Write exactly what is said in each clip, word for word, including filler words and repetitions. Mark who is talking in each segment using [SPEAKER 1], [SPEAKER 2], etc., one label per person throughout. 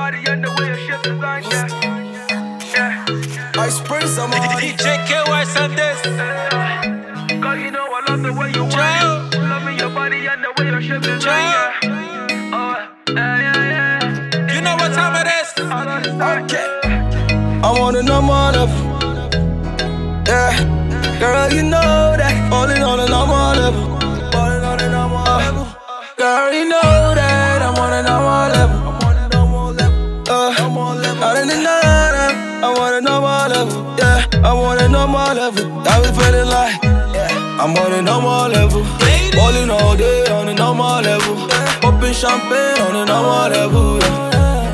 [SPEAKER 1] body and the way you shape design, yeah. Yeah.
[SPEAKER 2] I spray some on
[SPEAKER 3] D J K Y Sundays.
[SPEAKER 1] Cause you know I love the way you whine. Loving your body and the way you shape design, yeah. Oh, yeah, yeah, yeah.
[SPEAKER 3] You know what time it is?
[SPEAKER 2] Okay. I wanna know more level. Yeah. Girl, you know that. Falling on a normal level. Falling on a normal level. Girl, you know that. I'm on a normal level. I'm on a normal level. Uh, normal level. Out in the night, I want a normal level. Yeah. I want a normal level. I be feeling like, yeah. I'm on a normal level. Falling all day on a normal level. Popping champagne on a normal level. Yeah.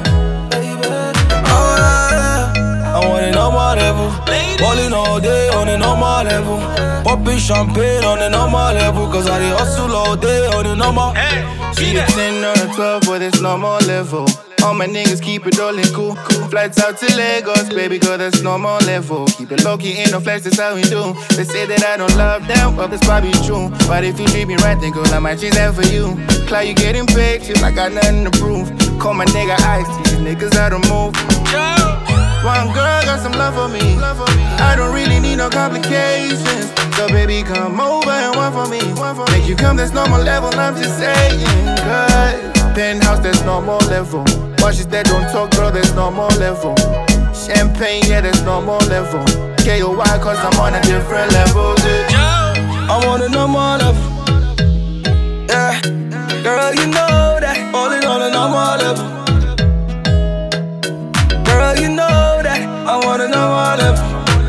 [SPEAKER 2] I want a normal level. Balling all day on a normal level. Popping champagne on a normal level. Cause I dey hustle all day on a normal.
[SPEAKER 3] Hey,
[SPEAKER 4] See a ten or a twelve for this normal level. All my niggas keep it all in cool, cool. Flights out to Lagos, baby girl, that's normal level. Keep it low-key in the flex, that's how we do. They say that I don't love them, well, that's probably true. But if you treat me right, then girl, I might choose that for you. Cloud, you getting paid, shit, I got nothing to prove. Call my nigga Ice, these niggas out of move. One girl got some love for me. I don't really need no complications. So baby, come over and one for me. Make you come, that's normal level, I'm just saying, good. Penthouse, that's normal level. Watches that don't talk, girl, that's normal level. Champagne, yeah, that's normal level. K O Y, cause I'm on a different level, yeah.
[SPEAKER 2] I'm on a normal level. Yeah. Girl, you know that. Falling on a normal level. Girl, you know that. I want a normal level.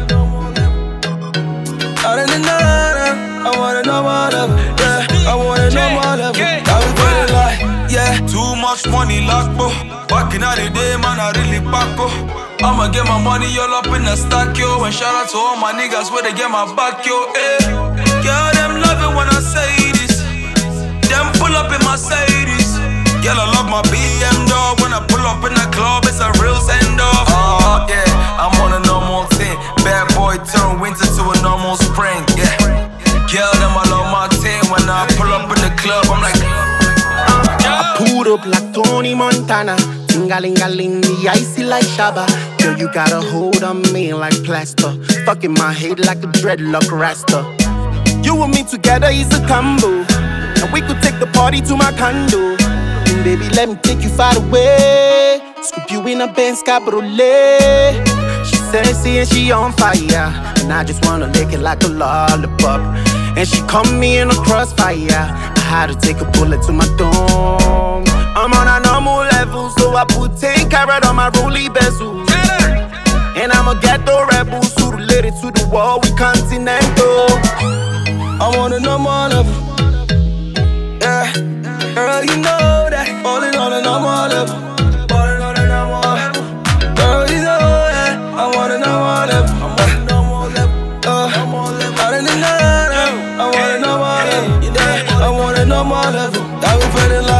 [SPEAKER 2] Out in the night, I want a normal level. Yeah. I want a normal level. I be feeling like, yeah.
[SPEAKER 5] Too much money lost, bro. Back in the day, man, I really back, bro. I'ma get my money all up in the stack, yo. And shout out to all my niggas where they get my back, yo. Eh. Girl, them love it when I say this. Them pull up in Mercedes. Girl, I love my B M dog. When I pull up in the club, it's a real send-off. Oh, yeah, I'm on a normal thing. Bad boy turn winter to a normal spring, yeah. Girl, them I love my thing. When I pull up in the club, I'm like,
[SPEAKER 6] I pulled up like Tony Montana. Ting-a-ling-a-ling, the icy like Shabba. Girl, you got a hold on me like plaster. Fucking my head like a dreadlock rasta. You and me together is a combo. And we could take the party to my condo. And baby, let me take you far away. Scoop you in a Benz Cabriolet. She sexy and she on fire. And I just wanna lick it like a lollipop. And she caught me in a crossfire. I had to take a bullet to my dome. I'm on a normal level, so I put ten carat on my rolly bezels. And I'm a ghetto rebel, so related to the wall, we continental.
[SPEAKER 2] I'm on a normal level. Yeah. Girl, you know that. Falling on a normal level. Falling on a normal level. Girl, you know that. I want a normal level. I'm on a normal level. Uh, out in the night, I want a normal level. Yeah, I want a normal level. I be feeling like.